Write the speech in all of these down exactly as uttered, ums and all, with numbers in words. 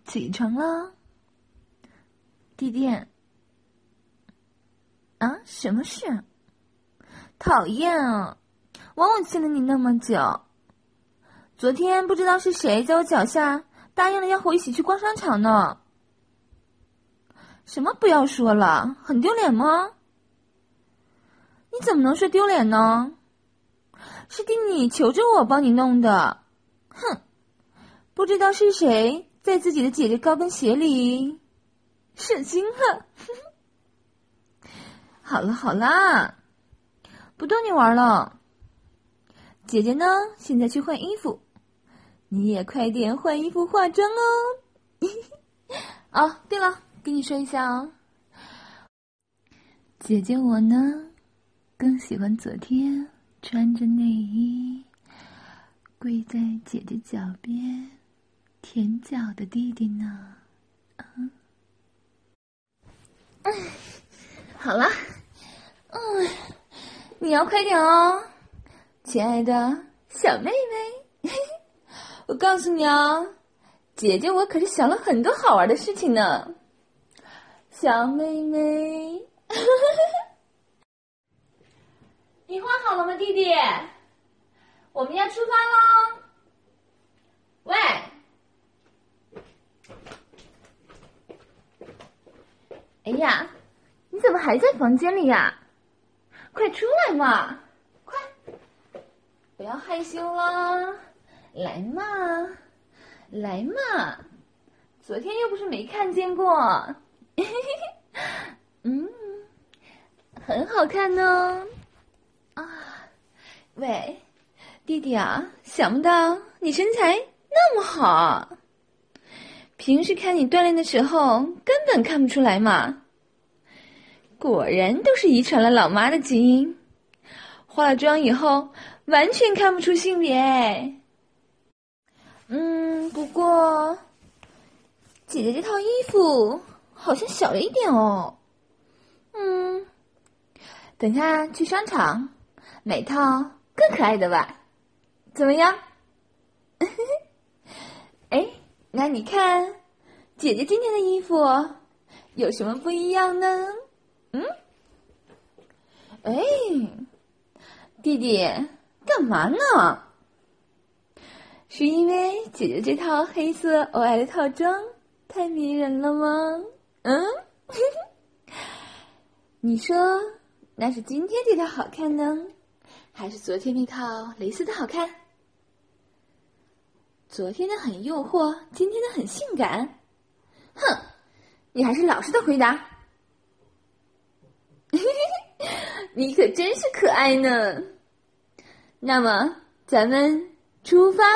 起床了。弟弟。啊，什么事？讨厌啊，忘我记了你那么久。昨天不知道是谁在我脚下答应了要和我一起去逛商场呢。什么不要说了，很丢脸吗？你怎么能说丢脸呢？是弟弟求着我帮你弄的。哼，不知道是谁在自己的姐姐高跟鞋里射精了。好了好啦，不逗你玩了。姐姐呢，现在去换衣服，你也快点换衣服化妆哦。哦，对了，跟你说一下哦，姐姐我呢，更喜欢昨天穿着内衣跪在姐姐脚边舔脚的弟弟呢。嗯，好了，嗯，你要快点哦，亲爱的小妹妹。我告诉你哦，姐姐我可是想了很多好玩的事情呢。小妹妹。你画好了吗，弟弟？我们要出发喽。喂，哎呀，你怎么还在房间里呀？快出来嘛，快，不要害羞了，来嘛，来嘛，昨天又不是没看见过。嗯，很好看呢。啊，喂，弟弟啊，想不到你身材那么好，平时看你锻炼的时候根本看不出来嘛。果然都是遗传了老妈的基因，化了妆以后完全看不出性别。嗯，不过姐姐这套衣服好像小了一点哦。嗯，等下去商场买套更可爱的吧，怎么样？哎，那你看姐姐今天的衣服有什么不一样呢？嗯，哎，弟弟干嘛呢？是因为姐姐这套黑色 O L 套装太迷人了吗？嗯，你说那是今天这套好看呢，还是昨天那套蕾丝的好看？昨天的很诱惑，今天的很性感。哼，你还是老实的回答。你可真是可爱呢。那么咱们出发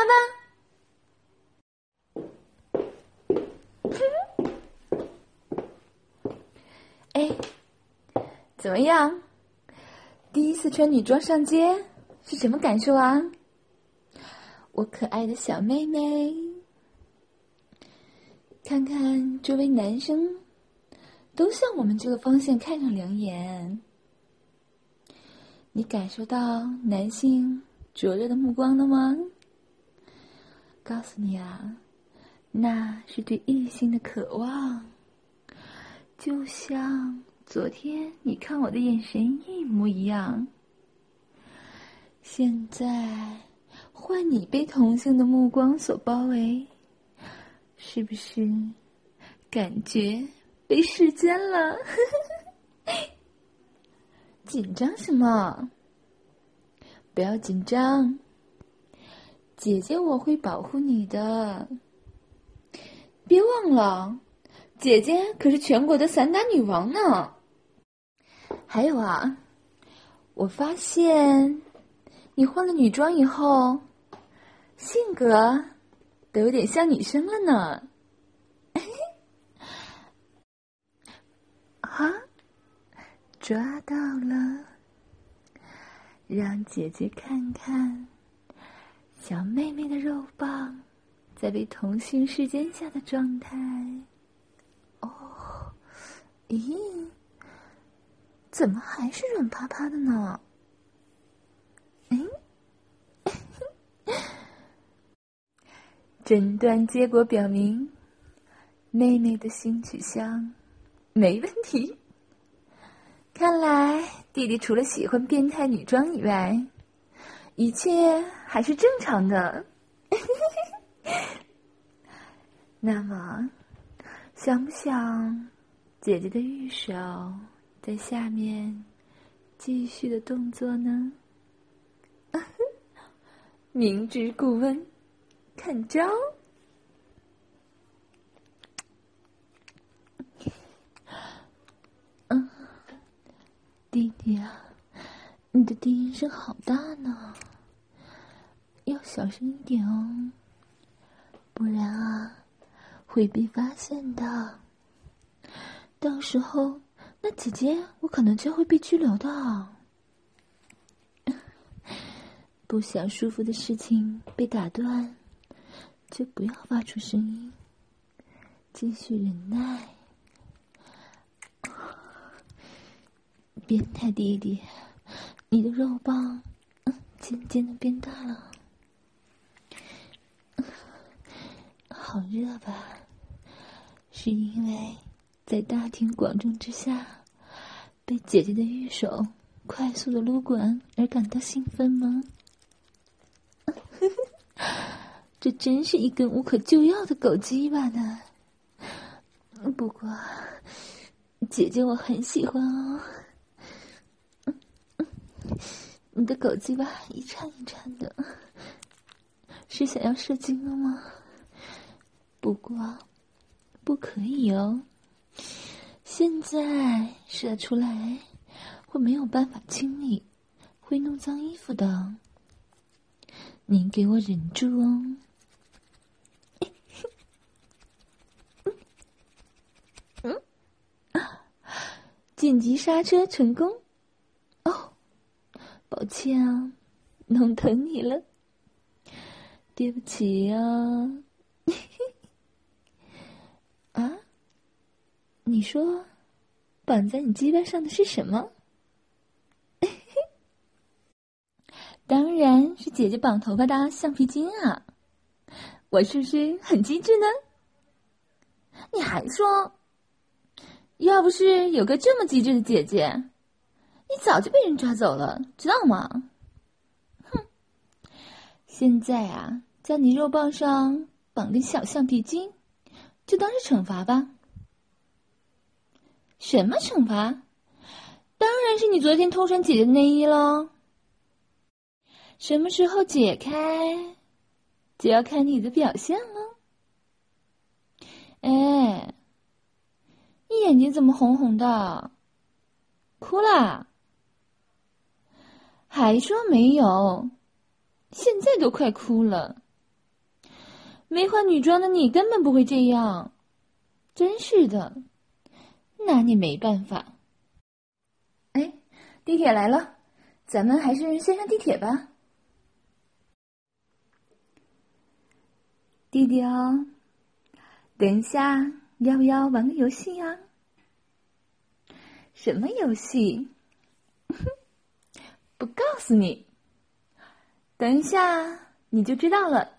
吧。哎，怎么样？第一次穿女装上街是什么感受啊？我可爱的小妹妹，看看周围男生都向我们这个方向看上两眼，你感受到男性灼热的目光了吗？告诉你啊，那是对异性的渴望，就像昨天你看我的眼神一模一样。现在换你被同性的目光所包围，是不是感觉被视奸了？紧张什么？不要紧张，姐姐我会保护你的。别忘了，姐姐可是全国的散打女王呢。还有啊，我发现你换了女装以后，性格都有点像女生了呢。啊，抓到了，让姐姐看看小妹妹的肉棒在被同性视奸下的状态。哦，咦，怎么还是软趴趴的呢？诊断结果表明， 妹妹的性取向没问题。看来弟弟除了喜欢变态女装以外，一切还是正常的。那么，想不想姐姐的玉手在下面继续的动作呢？明知故问，看招！嗯，弟弟啊，你的低音声好大呢，要小声一点哦，不然啊会被发现的。到时候那姐姐我可能就会被拘留的。不想舒服的事情被打断，就不要发出声音，继续忍耐。变态弟弟，你的肉棒渐渐的变大了，好热吧？是因为在大庭广众之下被姐姐的玉手快速的撸滚而感到兴奋吗？这真是一根无可救药的狗鸡巴呢。不过姐姐我很喜欢哦。你的狗鸡巴一颤一颤的，是想要射精了吗？不过不可以哦，现在射出来会没有办法清理，会弄脏衣服的。您给我忍住哦。嗯，紧急刹车成功。哦，抱歉啊，弄疼你了，对不起啊。啊，你说绑在你鸡巴上的是什么？当然是姐姐绑头发的橡皮筋啊！我是不是很机智呢？你还说，要不是有个这么机智的姐姐，你早就被人抓走了，知道吗？哼！现在啊，在你肉棒上绑根小橡皮筋，就当是惩罚吧。什么惩罚？当然是你昨天偷穿姐姐的内衣喽。什么时候解开，就要看你的表现了。哎，你眼睛怎么红红的？哭啦？还说没有，现在都快哭了。没化女装的你根本不会这样，真是的，拿你没办法。哎，地铁来了，咱们还是先上地铁吧。弟弟哦，等一下要不要玩个游戏啊？什么游戏？不告诉你，等一下你就知道了。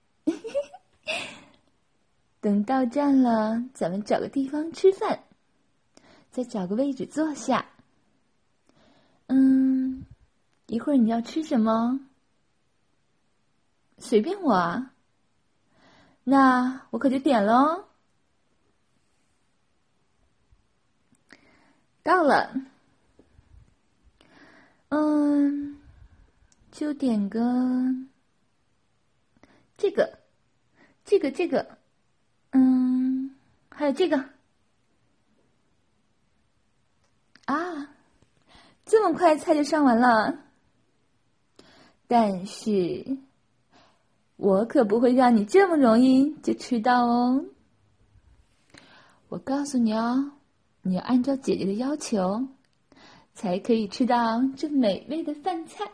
等到站了，咱们找个地方吃饭，再找个位置坐下。嗯，一会儿你要吃什么？随便我啊。那我可就点了哦。到了，嗯，就点个这个，这个，这个，嗯，还有这个。啊，这么快菜就上完了。但是我可不会让你这么容易就吃到哦。我告诉你哦，你要按照姐姐的要求，才可以吃到这美味的饭菜。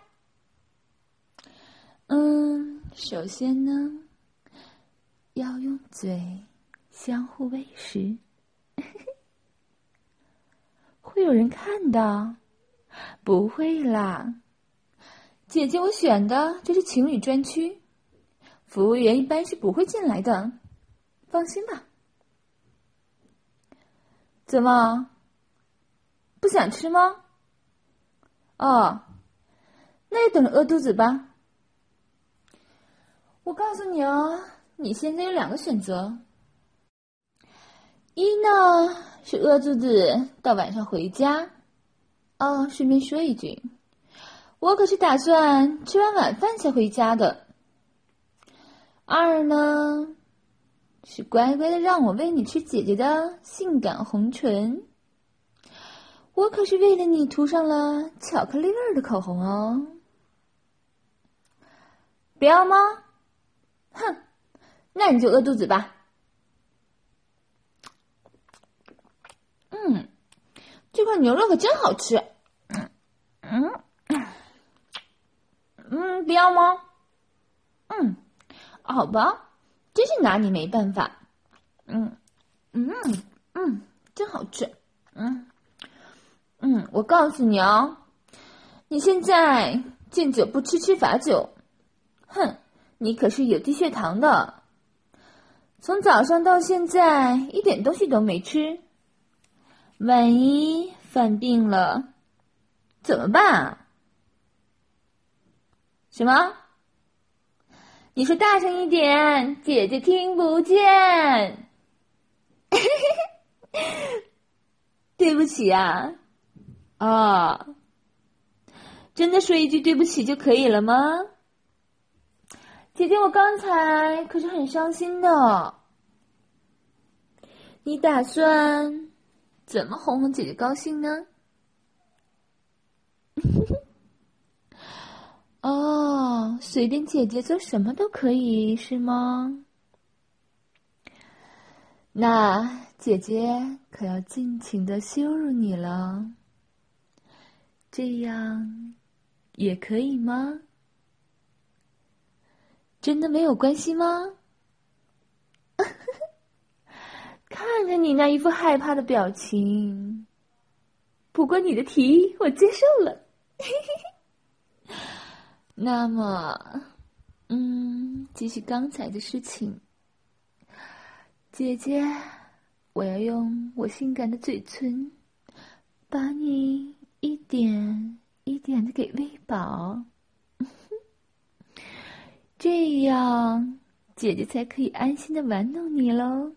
嗯，首先呢，要用嘴相互喂食。会有人看到？不会啦，姐姐我选的这是情侣专区，服务员一般是不会进来的，放心吧。 怎么，不想吃吗？哦，那就等着饿肚子吧。我告诉你哦，你现在有两个选择。一呢是饿肚子到晚上回家。哦，顺便说一句，我可是打算吃完晚饭才回家的。二呢是乖乖的让我喂你吃姐姐的性感红唇。我可是为了你涂上了巧克力味儿的口红哦。不要吗？哼，那你就饿肚子吧。嗯，这块牛肉可真好吃。嗯嗯，不要吗？嗯，好吧，真是拿你没办法。嗯嗯嗯，真好吃。嗯嗯，我告诉你哦，你现在见酒不吃吃罚酒。哼，你可是有低血糖的，从早上到现在一点东西都没吃，万一犯病了怎么办啊？什么？你说大声一点，姐姐听不见。对不起啊。哦，真的说一句对不起就可以了吗？姐姐，我刚才可是很伤心的。你打算怎么哄哄姐姐高兴呢？哦，随便姐姐做什么都可以，是吗？那姐姐可要尽情的羞辱你了。这样也可以吗？真的没有关系吗？看着你那一副害怕的表情，不过你的提议我接受了。那么，嗯，继续刚才的事情。姐姐，我要用我性感的嘴唇，把你一点一点的给喂饱，这样姐姐才可以安心的玩弄你喽。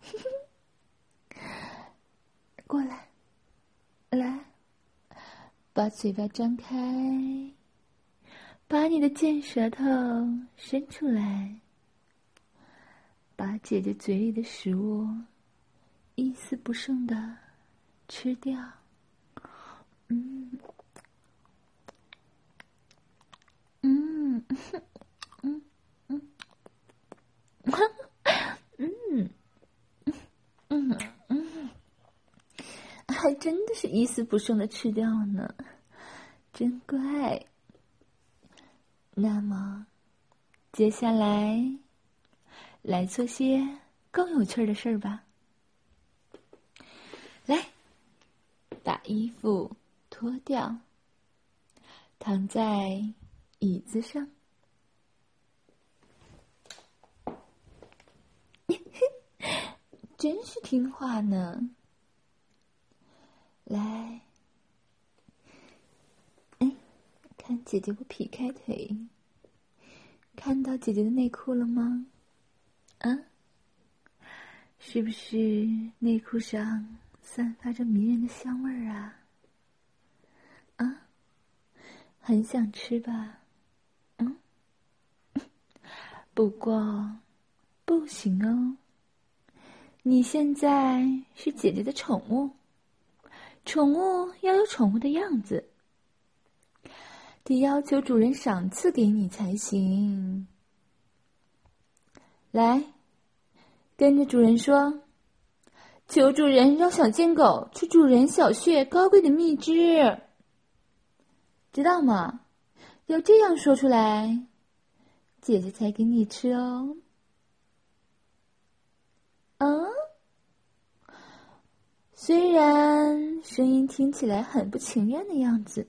过来，来，把嘴巴张开，把你的尖舌头伸出来，把姐姐嘴里的食物一丝不剩的吃掉。嗯嗯嗯嗯嗯嗯嗯，还真的是一丝不剩的吃掉呢，真乖。那么，接下来来做些更有趣的事儿吧。来，把衣服脱掉，躺在椅子上。真是听话呢。来，哎，看姐姐我劈开腿，看到姐姐的内裤了吗？啊，是不是内裤上散发着迷人的香味儿啊？啊，很想吃吧？嗯，不过不行哦。你现在是姐姐的宠物，宠物要有宠物的样子，得要求主人赏赐给你才行。来，跟着主人说，求主人让小贱狗吃主人小穴高贵的蜜汁，知道吗？要这样说出来，姐姐才给你吃哦。嗯，虽然声音听起来很不情愿的样子，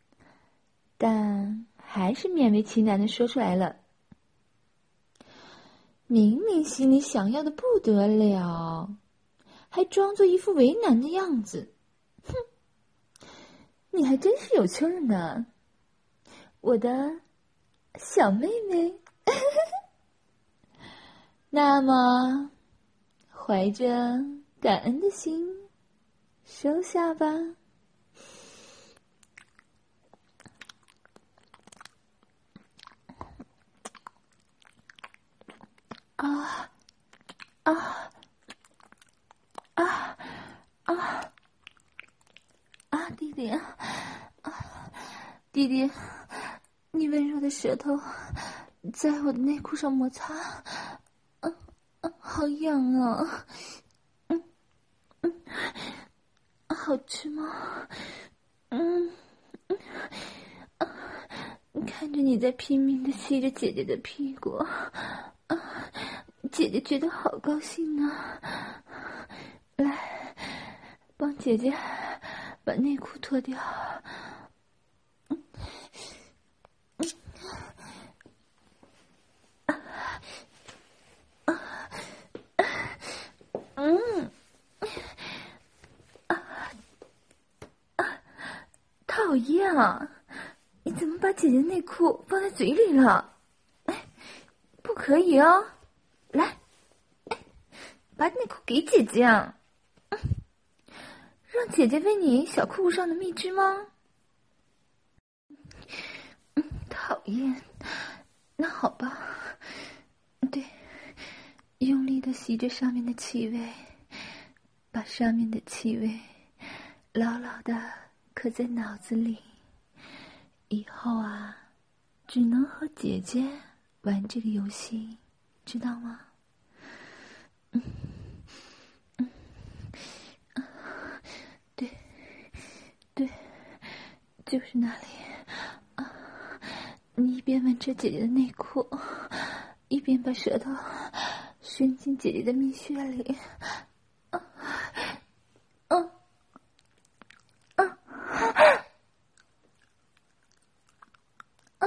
但还是勉为其难的说出来了。明明心里想要的不得了， 还装作一副为难的样子。哼，你还真是有趣儿呢，我的小妹妹。那么，怀着感恩的心，收下吧。啊啊啊啊啊！弟弟，啊，弟弟，你温柔的舌头在我的内裤上摩擦，啊啊，好痒啊！嗯嗯，好吃吗？嗯嗯啊，看着你在拼命的吸着姐姐的屁股，啊，姐姐觉得好高兴啊！来，帮姐姐把内裤脱掉。嗯嗯啊啊！讨厌啊！你怎么把姐姐内裤放在嘴里了？哎，不可以哦！来，哎，把内裤给姐姐啊！嗯，让姐姐喂你小裤裤上的蜜汁吗？嗯，讨厌。那好吧，对，用力的吸着上面的气味，把上面的气味牢牢的刻在脑子里。以后啊，只能和姐姐玩这个游戏，知道吗？嗯嗯啊，对对，就是那里啊！你一边闻着姐姐的内裤，一边把舌头伸进姐姐的蜜穴里。啊啊啊啊！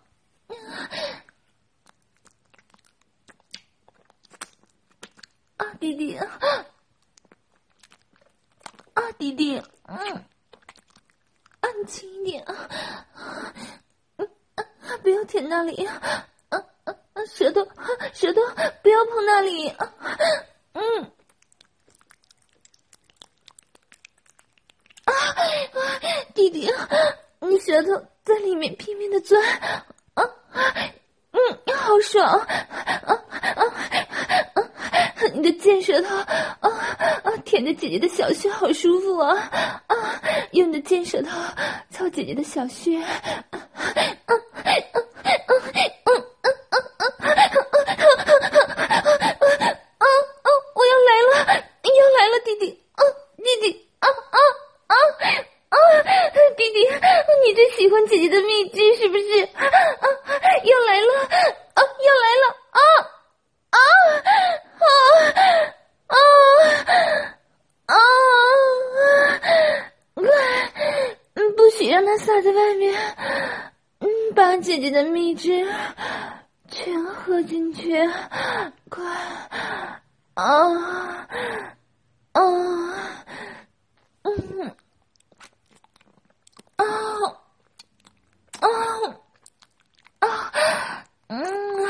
啊，弟弟，啊，弟弟，嗯，安静一点，嗯，不要舔那里，啊啊啊！舌头，舌头，不要碰那里，啊，嗯，啊啊！弟弟，你舌头在里面拼命的钻，啊，嗯，好爽，啊啊啊！你的贱舌头，啊啊，舔着姐姐的小穴，好舒服啊！啊，用你的贱舌头操姐姐的小穴，啊啊啊啊啊！我要来了，要来了，弟弟，啊，弟弟，啊啊啊啊！弟弟，你最喜欢姐姐的蜜汁是不是？啊，要来了，啊，要来了，啊啊啊啊啊！快，不许让它洒在外面，嗯，把姐姐的蜜汁全喝进去，快，啊啊，嗯。啊啊啊！嗯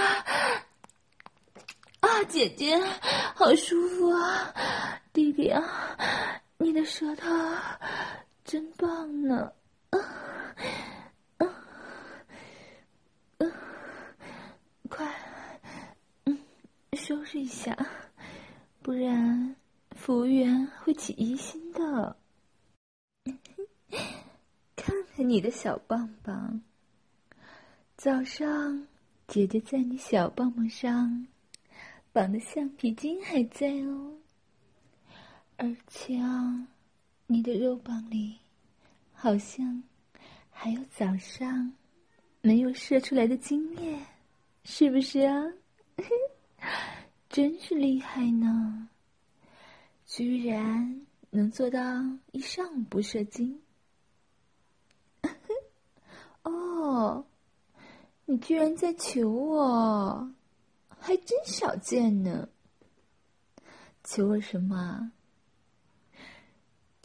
啊，姐姐，好舒服啊！弟弟啊，你的舌头真棒呢！啊啊啊！快，嗯，收拾一下，不然服务员会起疑心的。看看你的小棒棒，早上姐姐在你小棒棒上绑的橡皮筋还在哦，而且啊，你的肉棒里好像还有早上没有射出来的精液，是不是啊？真是厉害呢，居然能做到一上午不射精。哦，你居然在求我，还真少见呢。求我什么？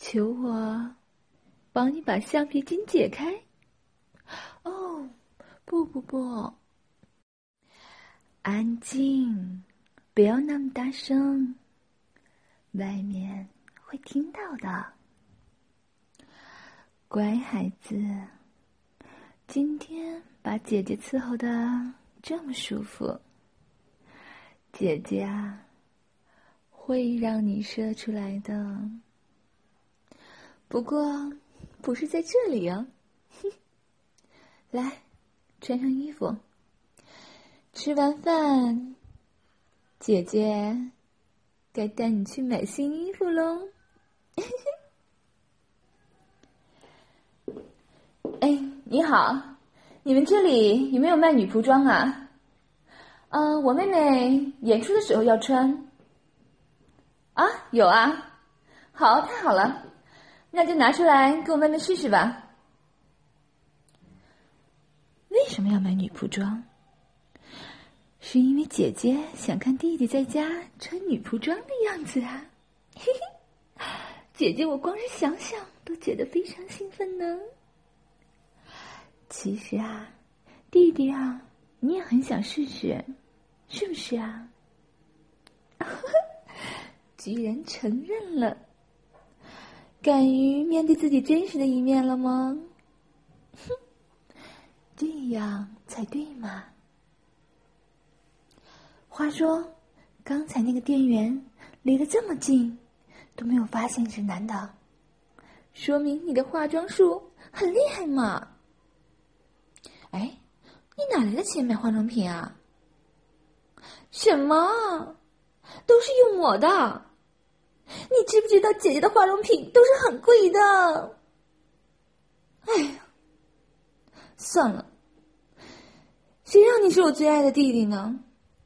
求我帮你把橡皮筋解开？哦，不不不，安静，不要那么大声，外面会听到的。乖孩子，今天把姐姐伺候的这么舒服，姐姐啊，会让你射出来的。不过，不是在这里啊。来，穿上衣服。吃完饭，姐姐该带你去买新衣服喽。哎，你好，你们这里有没有卖女仆装啊？嗯、呃，我妹妹演出的时候要穿。啊，有啊。好，太好了，那就拿出来给我妹妹试试吧。为什么要买女仆装？是因为姐姐想看弟弟在家穿女仆装的样子啊。嘿嘿，姐姐我光是想想都觉得非常兴奋呢。其实啊，弟弟啊，你也很想试试，是不是啊？居然承认了，敢于面对自己真实的一面了吗？哼，这样才对嘛。话说，刚才那个店员离得这么近，都没有发现是男的，说明你的化妆术很厉害嘛。哎，你哪来的钱买化妆品啊？什么？都是用我的。你知不知道姐姐的化妆品都是很贵的？哎呀，算了，谁让你是我最爱的弟弟呢？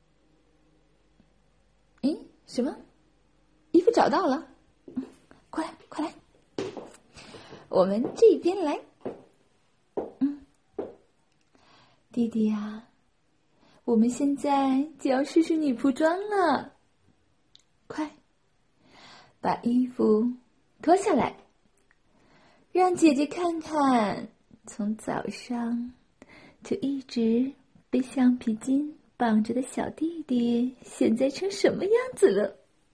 诶，什么？衣服找到了，快来快来，我们这边来。嗯，弟弟呀，我们现在就要试试女仆装了，快把衣服脱下来，让姐姐看看从早上就一直被橡皮筋绑着的小弟弟现在成什么样子了。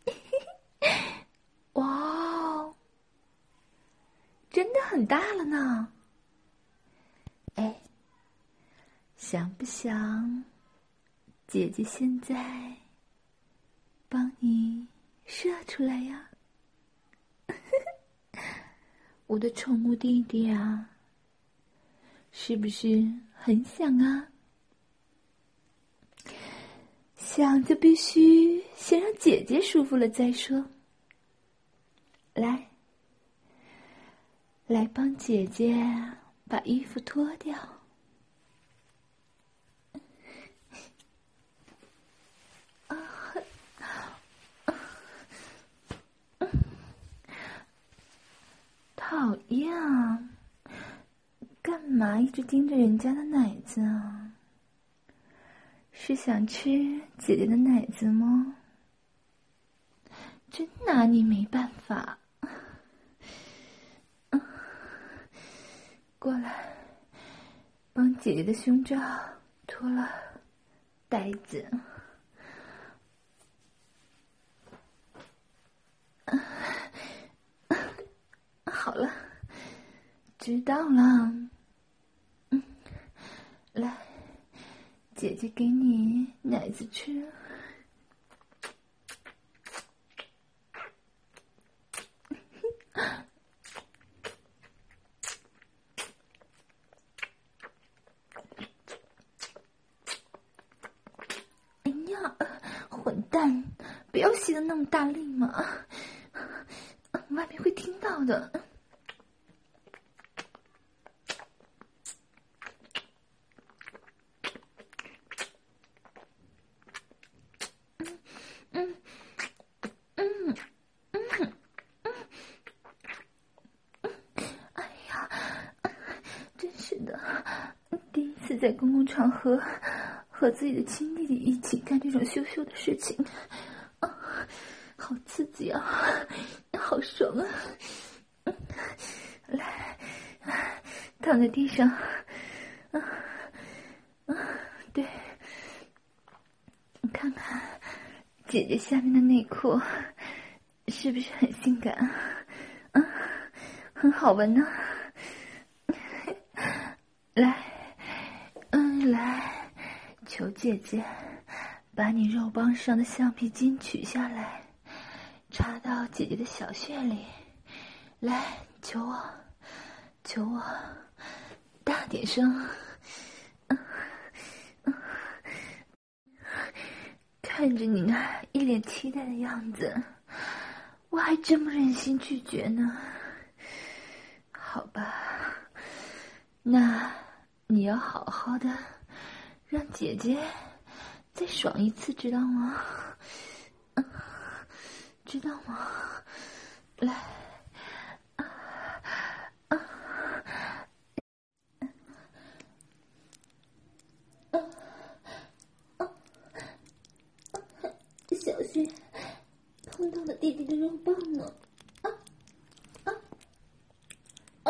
哇，真的很大了呢。哎，想不想姐姐现在帮你射出来呀？我的宠物弟弟啊，是不是很想啊？想就必须先让姐姐舒服了再说。来，来帮姐姐把衣服脱掉。讨厌啊！干嘛一直盯着人家的奶子啊？是想吃姐姐的奶子吗？真拿你没办法。过来，帮姐姐的胸罩脱了带子。好了，知道了。嗯，来，姐姐给你奶子吃。哎呀，混蛋，不要吸得那么大力嘛，外面会听到的。嗯嗯嗯嗯嗯，哎呀，真是的，第一次在公共场合和自己的亲弟弟一起干这种羞羞的事情，啊，好刺激啊，好爽啊！ 来，躺在地上。啊啊，对，你看看姐姐下面的内裤是不是很性感啊？啊，很好闻呢。来，嗯，来，求姐姐把你肉棒上的橡皮筋取下来，插到姐姐的小穴里。来，求我，求我，大点声。嗯嗯，看着你那一脸期待的样子，我还真不忍心拒绝呢。好吧，那你要好好的让姐姐再爽一次，知道吗？嗯，知道吗？来，啊啊啊啊！小穴碰到了弟弟的肉棒呢。啊啊啊！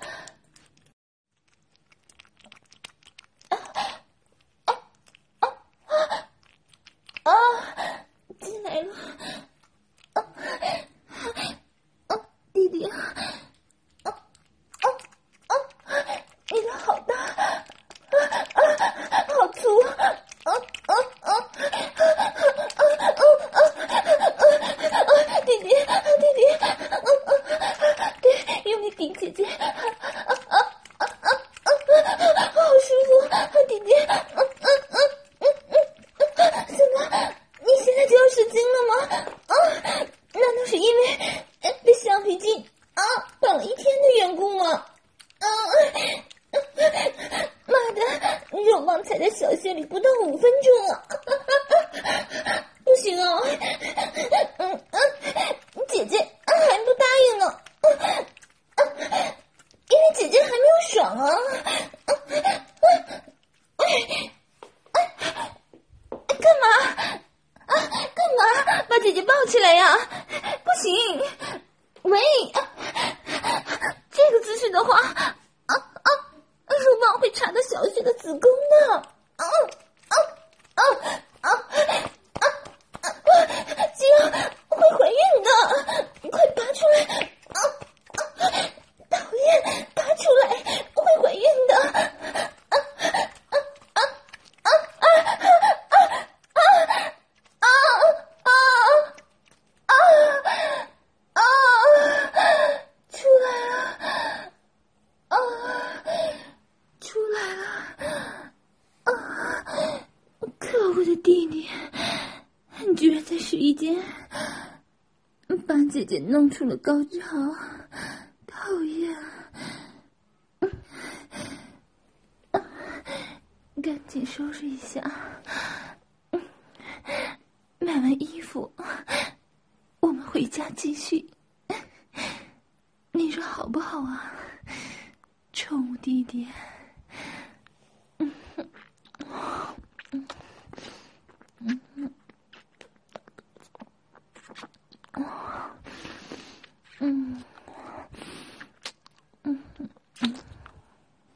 啊！进来了！啊啊！弟弟，啊啊啊！你的好大，啊啊，好粗！啊啊啊！啊啊啊！弟弟，弟弟，啊啊！对，用力顶姐姐！啊啊啊啊啊！好舒服，弟弟！啊啊啊！怎么？你现在就要失禁了吗？啊，难道是因为被橡皮筋啊绑了一天的缘故吗？啊，妈的，肉棒踩在小穴里不到五分钟啊！不行啊，嗯嗯，姐姐还不答应呢，因为姐姐还没有爽啊。干嘛？啊，干嘛？把姐姐抱起来呀！不行，喂，这个姿势的话，啊啊，乳棒会插到小穴的子宫的。啊啊啊啊啊啊！这样会怀孕的，快拔出来！啊啊！讨厌，拔出来，会怀孕的。啊啊啊啊啊啊啊！啊啊啊啊！出来了！啊，出来了！啊，可恶的弟弟，你居然在试衣间把姐姐弄出了高潮，讨厌！赶紧收拾一下，买完衣服，我们回家继续。你说好不好啊，宠物弟弟？嗯嗯嗯嗯嗯